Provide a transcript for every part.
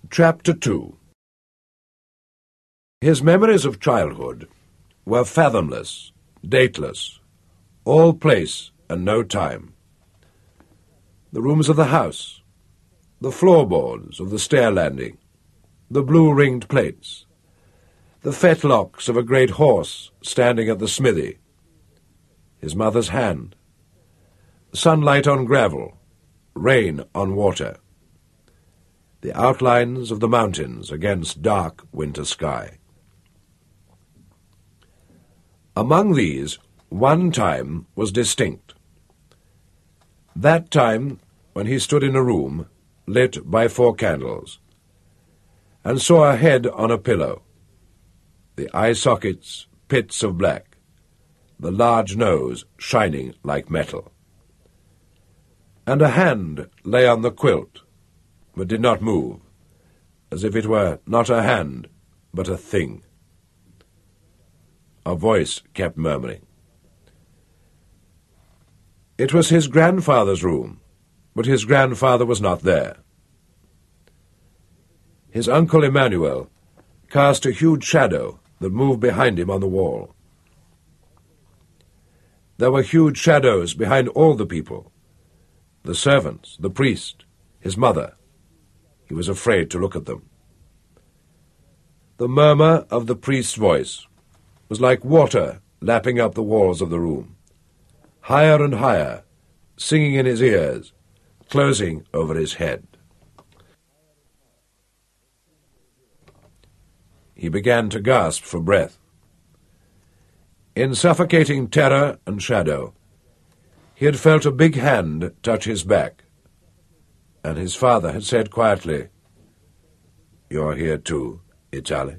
Chapter 2. His memories of childhood were fathomless, dateless, all place and no time. The rooms of the house, the floorboards of the stair landing, the blue-ringed plates, the fetlocks of a great horse standing at the smithy, his mother's hand, sunlight on gravel, rain on water, the outlines of the mountains against dark winter sky. Among these, one time was distinct. That time when he stood in a room lit by 4 candles, and saw a head on a pillow, the eye sockets pits of black, the large nose shining like metal. And a hand lay on the quilt, but did not move, as if it were not a hand, but a thing. A voice kept murmuring. It was his grandfather's room, but his grandfather was not there. His uncle Emmanuel cast a huge shadow that moved behind him on the wall. There were huge shadows behind all the people, the servants, the priest, his mother. He was afraid to look at them. The murmur of the priest's voice was like water lapping up the walls of the room, higher and higher, singing in his ears, closing over his head. He began to gasp for breath. In suffocating terror and shadow, he had felt a big hand touch his back, and his father had said quietly, "You're here too, Itali."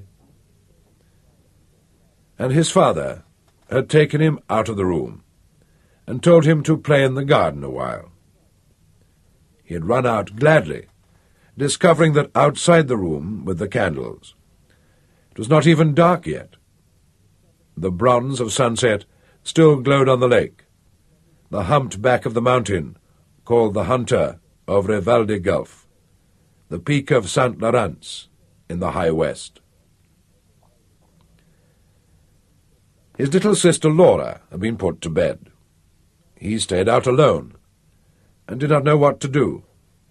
And his father had taken him out of the room and told him to play in the garden a while. He had run out gladly, discovering that outside the room with the candles, it was not even dark yet. The bronze of sunset still glowed on the lake, the humped back of the mountain called the Hunter of Revaldi Gulf, the peak of St. Laurence in the high west. His little sister Laura had been put to bed. He stayed out alone and did not know what to do.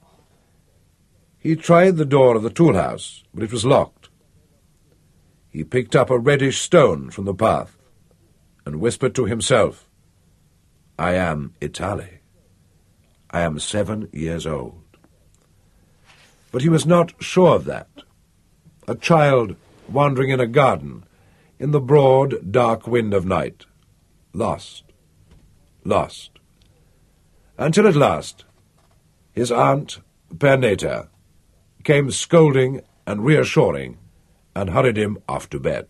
He tried the door of the tool-house, but it was locked. He picked up a reddish stone from the path and whispered to himself, "I am Itali. I am 7 years old." But he was not sure of that. A child wandering in a garden in the broad, dark wind of night. Lost. Lost. Until at last, his aunt, Perneta, came scolding and reassuring and hurried him off to bed.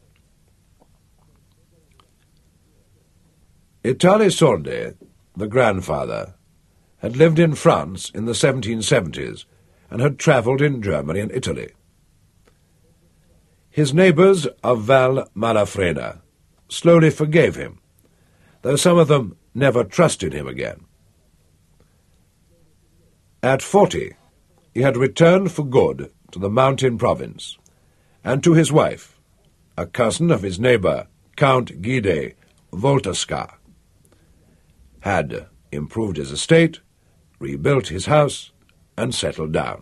Itali Soldi, the grandfather, had lived in France in the 1770s and had travelled in Germany and Italy. His neighbours of Val Malafrena slowly forgave him, though some of them never trusted him again. At 40, he had returned for good to the mountain province, and to his wife, a cousin of his neighbour, Count Guide Voltasca, had improved his estate, rebuilt his house, and settled down.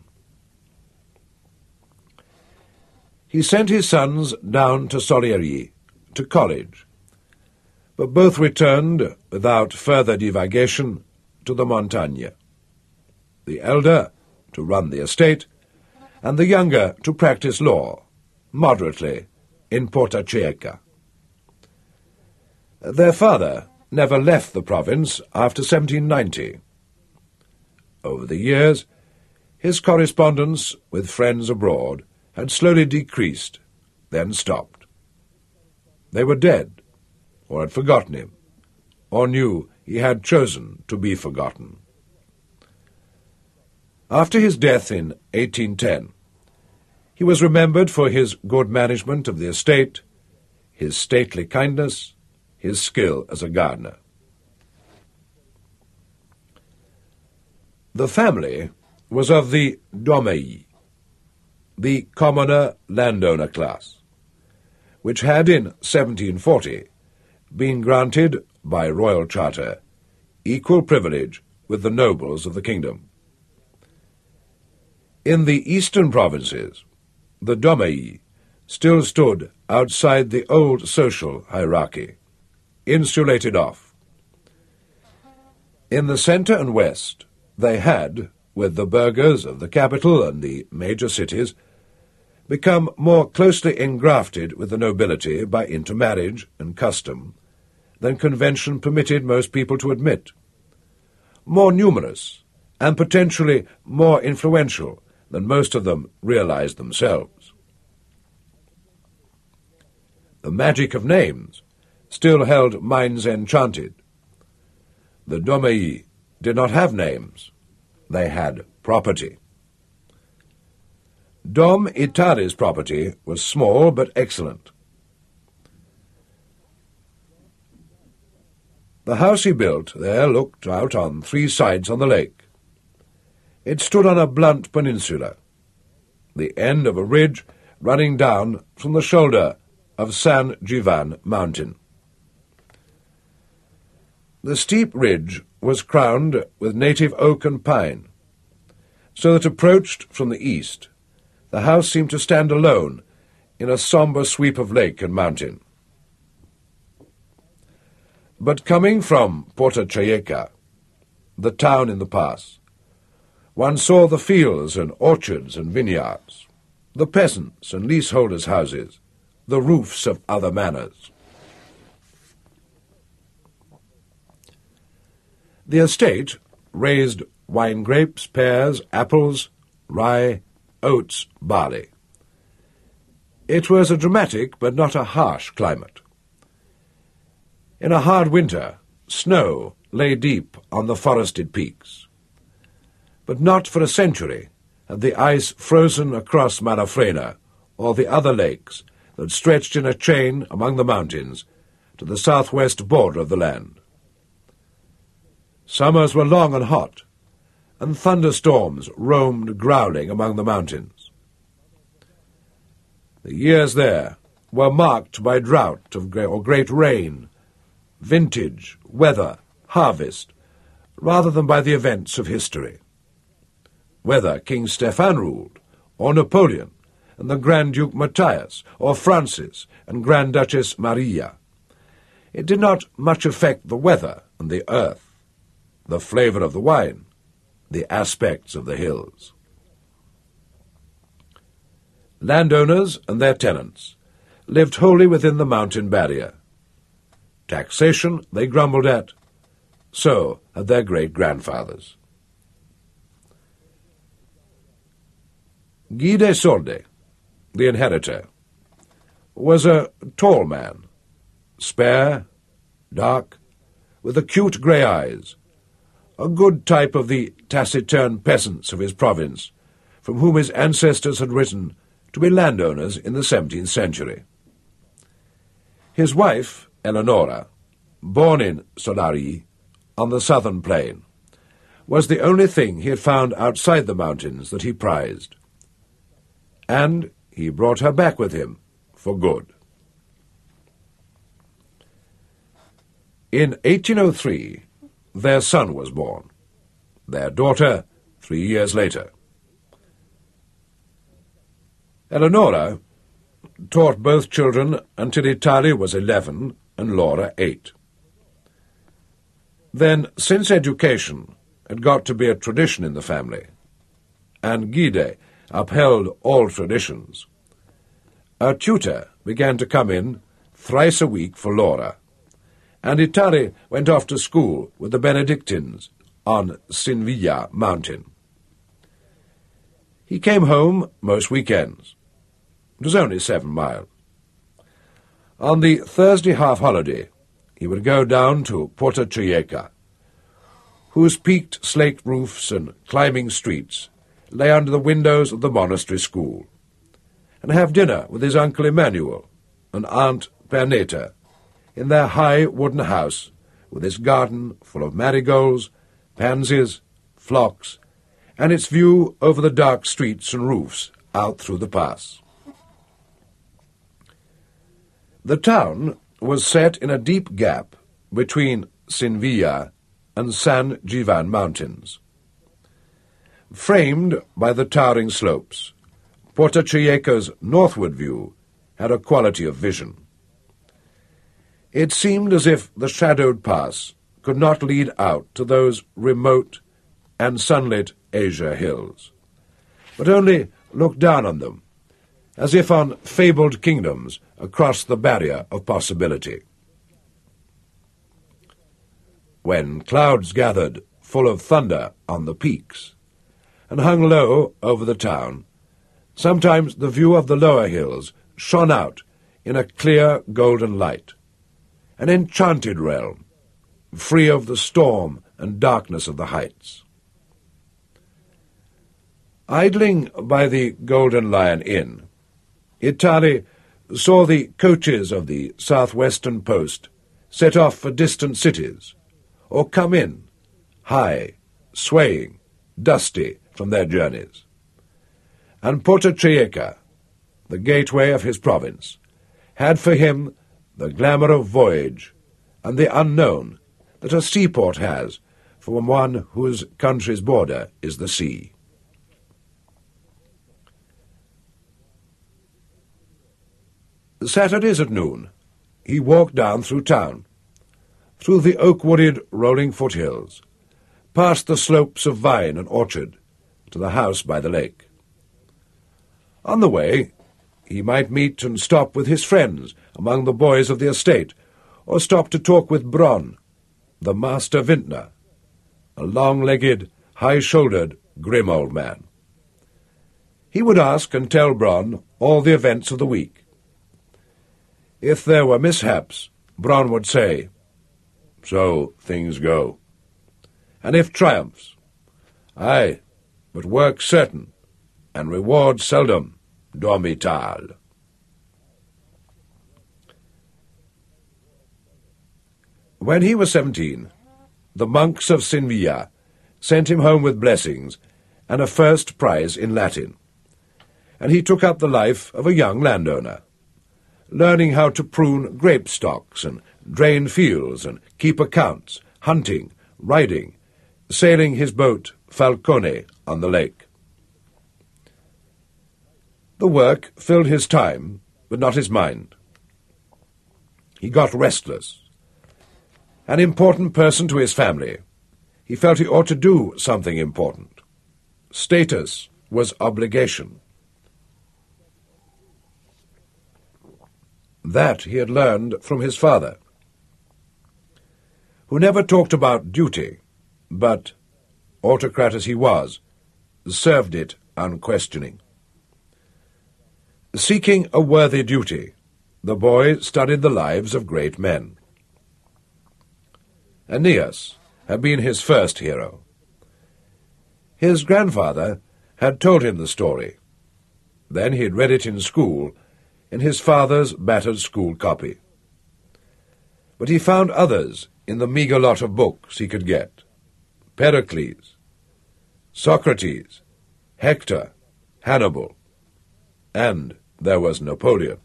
He sent his sons down to Sollieri, to college, but both returned, without further divagation, to the Montagne. The elder to run the estate, and the younger to practice law, moderately, in Portacieca. Their father never left the province after 1790. Over the years, his correspondence with friends abroad had slowly decreased, then stopped. They were dead, or had forgotten him, or knew he had chosen to be forgotten. After his death in 1810, he was remembered for his good management of the estate, his stately kindness, his skill as a gardener. The family was of the Domei. the commoner landowner class, which had in 1740 been granted by royal charter equal privilege with the nobles of the kingdom. In the eastern provinces, the Domei still stood outside the old social hierarchy, insulated off. In the centre and west, they had, with the burghers of the capital and the major cities, become more closely engrafted with the nobility by intermarriage and custom than convention permitted most people to admit, more numerous and potentially more influential than most of them realized themselves. The magic of names still held minds enchanted. The Domei did not have names. They had property. Dom Itali's property was small but excellent. The house he built there looked out on 3 sides on the lake. It stood on a blunt peninsula, the end of a ridge running down from the shoulder of San Givan mountain. The steep ridge was crowned with native oak and pine, so that approached from the east, the house seemed to stand alone in a sombre sweep of lake and mountain. But coming from Porta Chieca, the town in the pass, one saw the fields and orchards and vineyards, the peasants' and leaseholders' houses, the roofs of other manors. The estate raised wine grapes, pears, apples, rye, oats, barley. It was a dramatic but not a harsh climate. In a hard winter, snow lay deep on the forested peaks. But not for a century had the ice frozen across Malafrena or the other lakes that stretched in a chain among the mountains to the southwest border of the land. Summers were long and hot, and thunderstorms roamed growling among the mountains. The years there were marked by drought or great rain, vintage, weather, harvest, rather than by the events of history. Whether King Stefan ruled, or Napoleon, and the Grand Duke Matthias, or Francis and Grand Duchess Maria, it did not much affect the weather and the earth, the flavour of the wine, the aspects of the hills. Landowners and their tenants lived wholly within the mountain barrier. Taxation they grumbled at, so had their great-grandfathers. Guy de Solde, the inheritor, was a tall man, spare, dark, with acute grey eyes, a good type of the taciturn peasants of his province, from whom his ancestors had risen to be landowners in the 17th century. His wife, Eleonora, born in Solari, on the southern plain, was the only thing he had found outside the mountains that he prized. And he brought her back with him for good. In 1803, their son was born, their daughter 3 years later. Eleonora taught both children until Italia was 11 and Laura 8. Then, since education had got to be a tradition in the family, and Guide upheld all traditions, a tutor began to come in thrice a week for Laura, and Italia went off to school with the Benedictines on Sinvilla mountain. He came home most weekends. It was only 7 miles. On the Thursday half-holiday, he would go down to Porta Chieca, whose peaked slate roofs and climbing streets lay under the windows of the monastery school, and have dinner with his uncle Emmanuel and Aunt Perneta in their high wooden house with its garden full of marigolds, pansies, phlox, and its view over the dark streets and roofs out through the pass. The town was set in a deep gap between Cinvilla and San Givan Mountains. Framed by the towering slopes, Portachiaco's northward view had a quality of vision. It seemed as if the shadowed pass could not lead out to those remote and sunlit Asia hills, but only look down on them, as if on fabled kingdoms across the barrier of possibility. When clouds gathered full of thunder on the peaks and hung low over the town, sometimes the view of the lower hills shone out in a clear golden light, an enchanted realm, free of the storm and darkness of the heights. Idling by the Golden Lion Inn, Italy saw the coaches of the southwestern post set off for distant cities, or come in, high, swaying, dusty from their journeys. And Portachiaca, the gateway of his province, had for him the glamour of voyage and the unknown that a seaport has for one whose country's border is the sea. Saturdays at noon, he walked down through town, through the oak-wooded rolling foothills, past the slopes of vine and orchard, to the house by the lake. On the way, he might meet and stop with his friends among the boys of the estate, or stop to talk with Bronn, the master vintner, a long-legged, high-shouldered, grim old man. He would ask and tell Bronn all the events of the week. If there were mishaps, Bronn would say, "So things go." And if triumphs, "Aye, but work certain, and reward seldom, dormital." When he was 17, the monks of Cinvilla sent him home with blessings and a first prize in Latin, and he took up the life of a young landowner, learning how to prune grape stalks and drain fields and keep accounts, hunting, riding, sailing his boat Falcone on the lake. The work filled his time, but not his mind. He got restless. An important person to his family, he felt he ought to do something important. Status was obligation. That he had learned from his father, who never talked about duty, but, autocrat as he was, served it unquestioning. Seeking a worthy duty, the boy studied the lives of great men. Aeneas had been his first hero. His grandfather had told him the story. Then he had read it in school, in his father's battered school copy. But he found others in the meagre lot of books he could get: Pericles, Socrates, Hector, Hannibal, and there was Napoleon.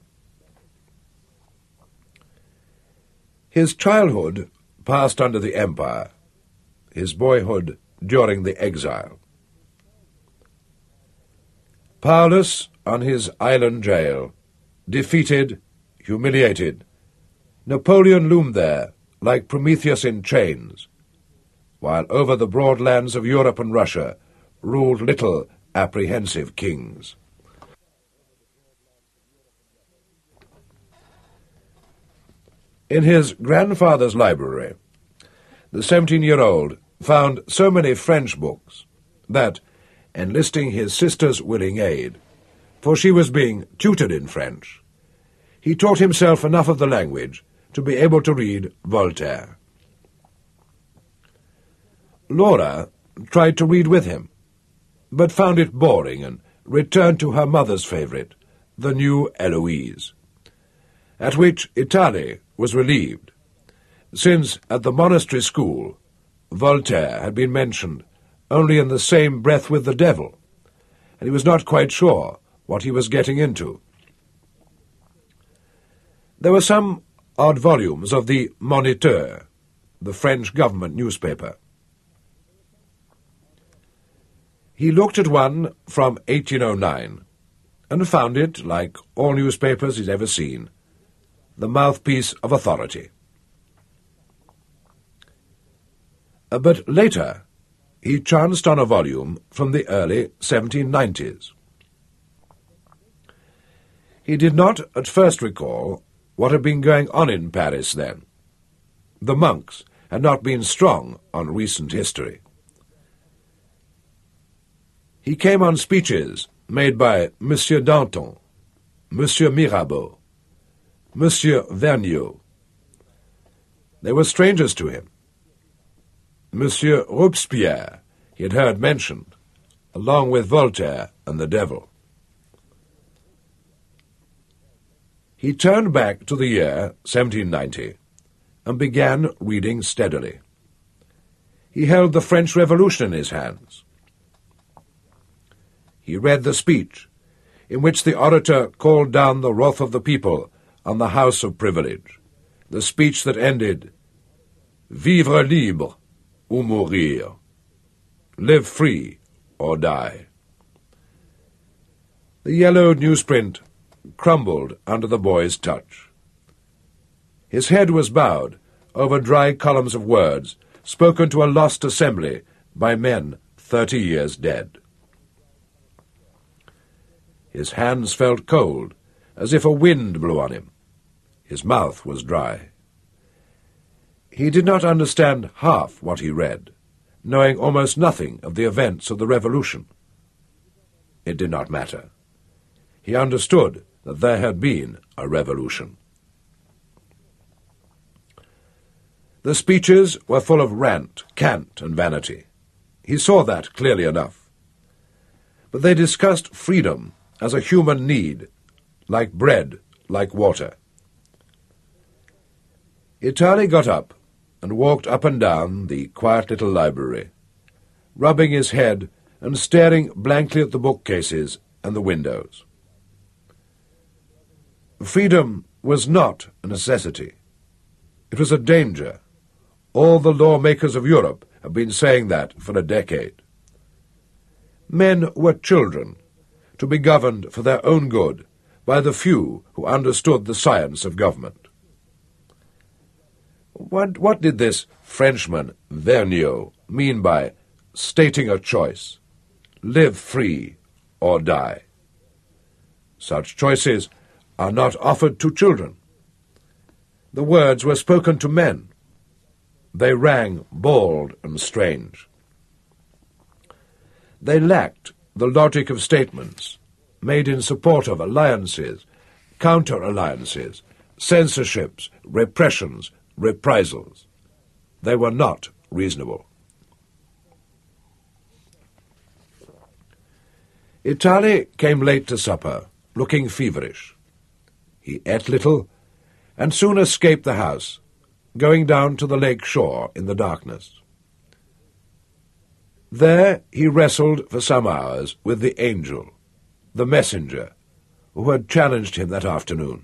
His childhood passed under the Empire, his boyhood during the exile. Powerless on his island jail, defeated, humiliated, Napoleon loomed there like Prometheus in chains, while over the broad lands of Europe and Russia ruled little apprehensive kings. In his grandfather's library, the 17-year-old found so many French books that, enlisting his sister's willing aid, for she was being tutored in French, he taught himself enough of the language to be able to read Voltaire. Laura tried to read with him, but found it boring and returned to her mother's favourite, the new Eloise, at which Italy was relieved, since at the monastery school Voltaire had been mentioned only in the same breath with the devil, and he was not quite sure what he was getting into. There were some odd volumes of the Moniteur, the French government newspaper. He looked at one from 1809 and found it, like all newspapers he'd ever seen, the mouthpiece of authority. But later he chanced on a volume from the early 1790s. He did not at first recall what had been going on in Paris then. The monks had not been strong on recent history. He came on speeches made by Monsieur Danton, Monsieur Mirabeau, Monsieur Vergniaud. They were strangers to him. Monsieur Robespierre he had heard mentioned, along with Voltaire and the devil. He turned back to the year 1790 and began reading steadily. He held the French Revolution in his hands. He read the speech in which the orator called down the wrath of the people on the House of Privilege, the speech that ended, "Vivre libre ou mourir," live free or die. The yellowed newsprint crumbled under the boy's touch. His head was bowed over dry columns of words spoken to a lost assembly by men 30 years dead. His hands felt cold, as if a wind blew on him. His mouth was dry. He did not understand half what he read, knowing almost nothing of the events of the Revolution. It did not matter. He understood that there had been a revolution. The speeches were full of rant, cant, and vanity. He saw that clearly enough. But they discussed freedom as a human need, like bread, like water. Italy got up and walked up and down the quiet little library, rubbing his head and staring blankly at the bookcases and the windows. Freedom was not a necessity. It was a danger. All the lawmakers of Europe have been saying that for a decade. Men were children, to be governed for their own good by the few who understood the science of government. What did this Frenchman, Vergniaud, mean by stating a choice, live free or die? Such choices are not offered to children. The words were spoken to men. They rang bald and strange. They lacked the logic of statements made in support of alliances, counter-alliances, censorships, repressions, reprisals. They were not reasonable. Italy came late to supper, looking feverish. He ate little, and soon escaped the house, going down to the lake shore in the darkness. There he wrestled for some hours with the angel, the messenger, who had challenged him that afternoon.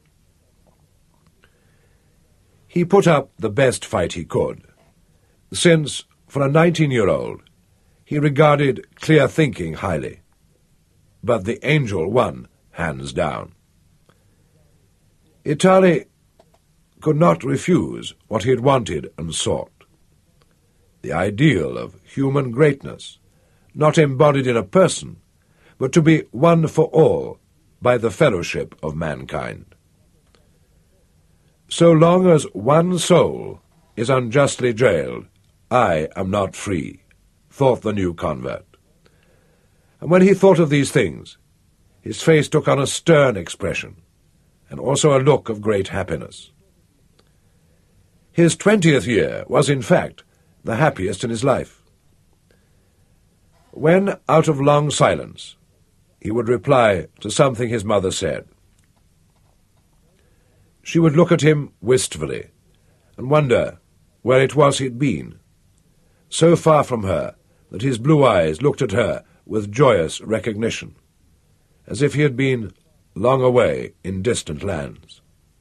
He put up the best fight he could, since, for a 19-year-old, he regarded clear thinking highly. But the angel won, hands down. Italy could not refuse what he had wanted and sought. The ideal of human greatness, not embodied in a person, but to be one for all by the fellowship of mankind. So long as one soul is unjustly jailed, I am not free, thought the new convert. And when he thought of these things, his face took on a stern expression, and also a look of great happiness. His 20th year was, in fact, the happiest in his life. When, out of long silence, he would reply to something his mother said, she would look at him wistfully and wonder where it was he'd been, so far from her that his blue eyes looked at her with joyous recognition, as if he had been long away in distant lands.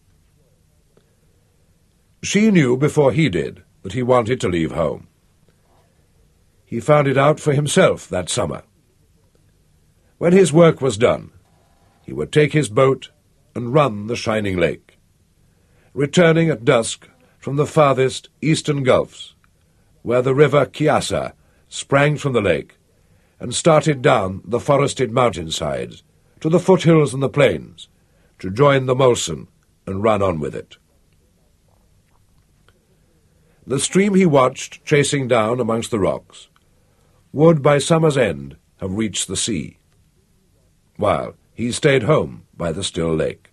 She knew before he did that he wanted to leave home. He found it out for himself that summer. When his work was done, he would take his boat and run the shining lake, returning at dusk from the farthest eastern gulfs, where the river Chiasa sprang from the lake and started down the forested mountainsides to the foothills and the plains to join the Mulsen and run on with it. The stream he watched chasing down amongst the rocks would by summer's end have reached the sea, while he stayed home by the still lake.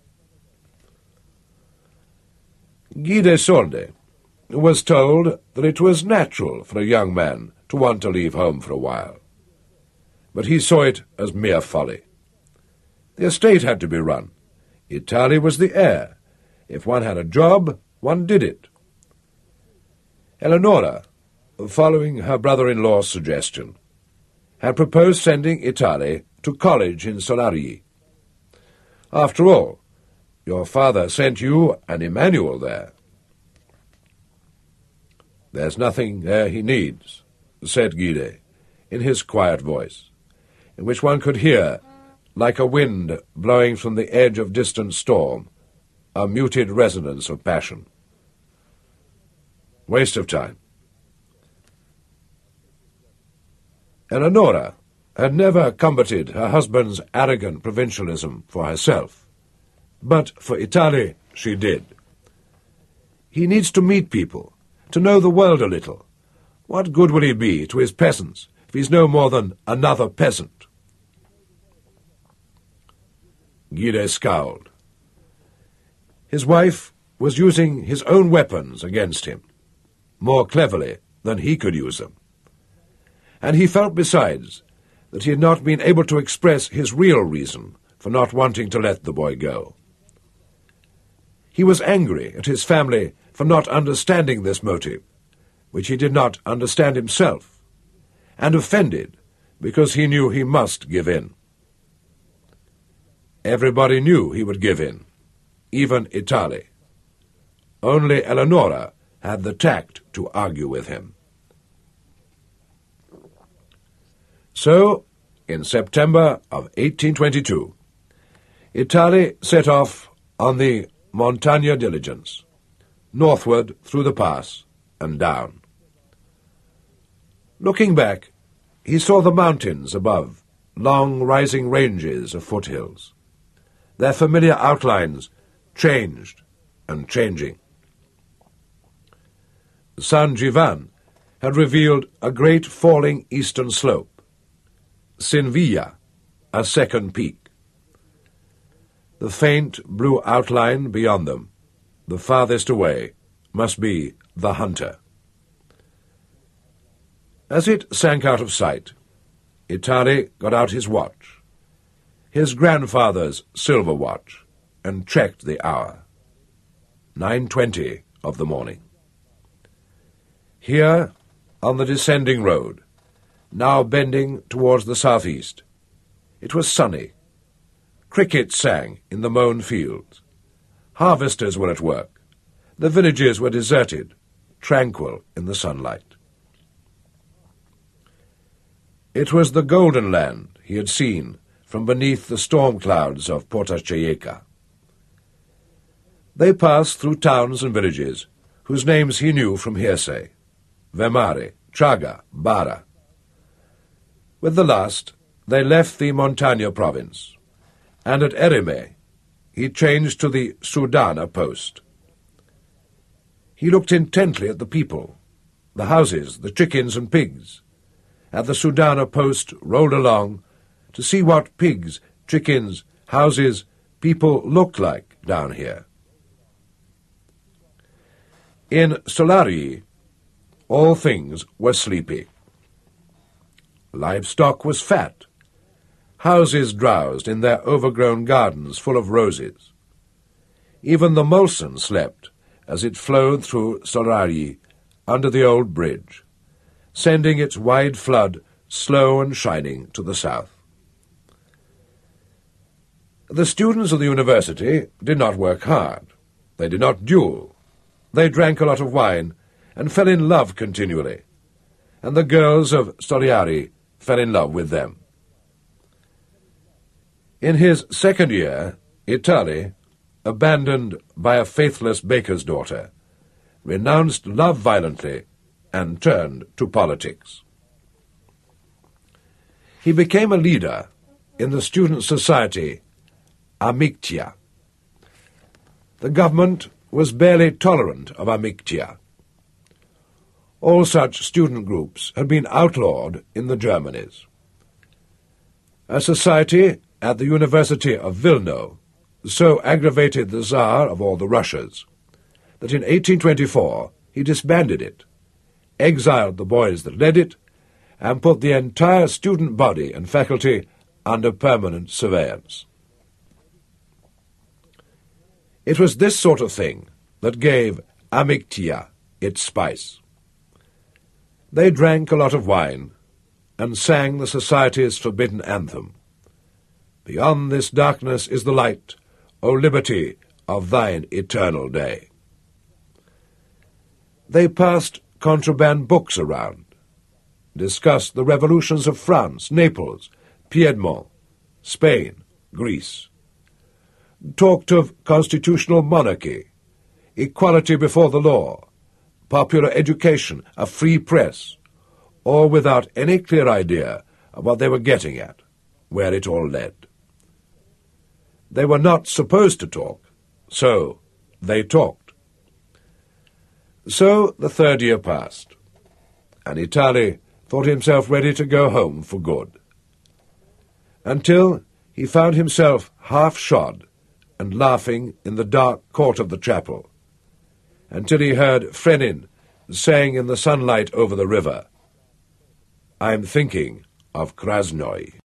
Guy de Solde was told that it was natural for a young man to want to leave home for a while, but he saw it as mere folly. The estate had to be run. Italy was the heir. If one had a job, one did it. Eleonora, following her brother-in-law's suggestion, had proposed sending Italy to college in Solarii. After all, your father sent you and Emmanuel there. There's nothing there he needs, said Guide, in his quiet voice, in which one could hear, like a wind blowing from the edge of distant storm, a muted resonance of passion. Waste of time. Eleonora had never combated her husband's arrogant provincialism for herself, but for Italy she did. He needs to meet people, to know the world a little. What good will he be to his peasants if he's no more than another peasant? Guide scowled. His wife was using his own weapons against him, more cleverly than he could use them. And he felt besides that he had not been able to express his real reason for not wanting to let the boy go. He was angry at his family for not understanding this motive, which he did not understand himself, and offended because he knew he must give in. Everybody knew he would give in, even Italy. Only Eleonora had the tact to argue with him. So, in September of 1822, Italy set off on the Montagna diligence, northward through the pass and down. Looking back, he saw the mountains above, long rising ranges of foothills, their familiar outlines changed and changing. San Givan had revealed a great falling eastern slope, Sinvilla, a second peak. The faint blue outline beyond them, the farthest away, must be the Hunter. As it sank out of sight, Italy got out his watch, his grandfather's silver watch, and checked the hour. 9:20 of the morning. Here, on the descending road, now bending towards the southeast, it was sunny. Crickets sang in the mown fields. Harvesters were at work. The villages were deserted, tranquil in the sunlight. It was the golden land he had seen from beneath the storm clouds of Porta Chieca. They passed through towns and villages whose names he knew from hearsay: Vemare, Chaga, Bara. With the last, they left the Montagna province, and at Erime he changed to the Sudana post. He looked intently at the people, the houses, the chickens and pigs. At the Sudana post rolled along to see what pigs, chickens, houses, people looked like down here. In Solarii, all things were sleepy. Livestock was fat. Houses drowsed in their overgrown gardens full of roses. Even the Mulsen slept as it flowed through Solarii under the old bridge, sending its wide flood slow and shining to the south. The students of the university did not work hard. They did not duel. They drank a lot of wine and fell in love continually, and the girls of Storiari fell in love with them. In his second year, Italy, abandoned by a faithless baker's daughter, renounced love violently and turned to politics. He became a leader in the student society Amictia. The government was barely tolerant of Amictia. All such student groups had been outlawed in the Germanies. A society at the University of Vilno so aggravated the Tsar of all the Russias that in 1824 he disbanded it, exiled the boys that led it, and put the entire student body and faculty under permanent surveillance. It was this sort of thing that gave Amictia its spice. They drank a lot of wine and sang the society's forbidden anthem. Beyond this darkness is the light, O liberty of thine eternal day. They passed contraband books around, discussed the revolutions of France, Naples, Piedmont, Spain, Greece, talked of constitutional monarchy, equality before the law, popular education, a free press, all without any clear idea of what they were getting at, where it all led. They were not supposed to talk, so they talked. So the third year passed, and Italy thought himself ready to go home for good, until he found himself half shod and laughing in the dark court of the chapel, until he heard Frenin saying in the sunlight over the river, "I'm thinking of Krasnoy."